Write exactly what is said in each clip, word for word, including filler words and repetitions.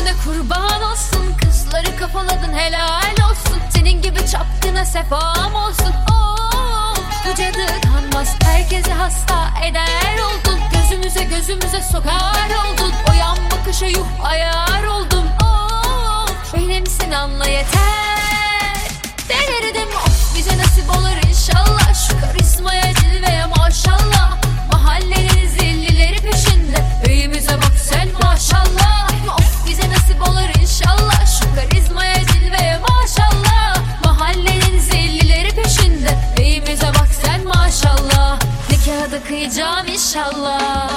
gücüne kurban olsun. Kızları kafaladın helal olsun. Senin gibi çapkına sefam olsun. Oh, bu cadı kanmaz, herkesi hasta eder oldun. Gözümüze gözümüze sokar oldun. O yan bakışa yuh ayar oldum. Oh, benimsin anla yeter. Delirdim of, bize nasip olur inşallah. Şu karizmaya cilveye maşallah. Mahallenin zillileri peşinde, beyimize bak sen maşallah. Of, bize nasip olur inşallah. Şu karizmaya cilveye maşallah. Mahallenin zillileri peşinde, beyimize bak sen maşallah. Nikahı kıyacağım inşallah.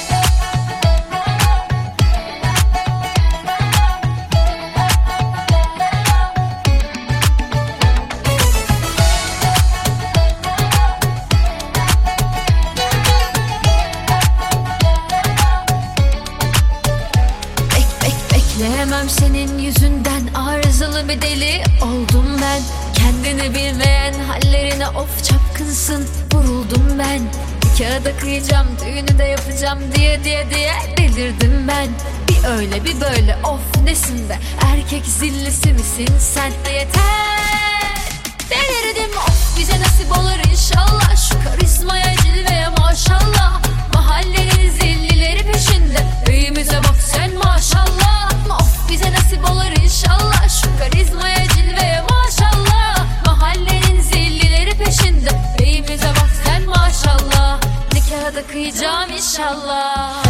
Bekleyemem senin yüzünden, arızalı bir deli oldum ben. Kendini bilmeyen hallerine of çapkınsın, vuruldum ben. Nikahı da kıyacağım, düğünü de yapacağım diye diye diye delirdim ben. Bir öyle bir böyle of nesin be, erkek zillisi misin sen? Yeter, delirdim of, bize nasip olur inşallah. Şu karizmaya cilveye maşallah. Mahallenin zillileri peşinde, beyimize bak sen maşallah. Of, bize nasip olur inşallah. Şu karizmaya cilveye maşallah. Mahallenin zillileri peşinde, beyimize bak sen maşallah. Nikahı da kıyacağım inşallah.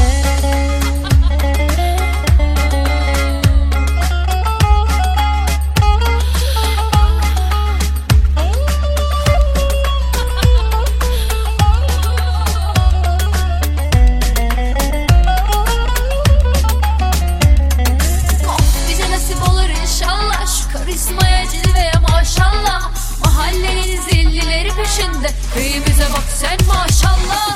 Karizmaya cilveye maşallah. Mahallenin zillileri peşinde, beyimize bak sen maşallah.